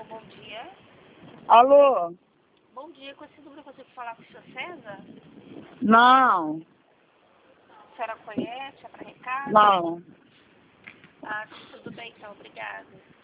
bom dia. Alô? Bom dia, com esse número eu consigo falar com o senhor César? Não, A senhora conhece? É para recado? não. Ah, tudo bem então, obrigada.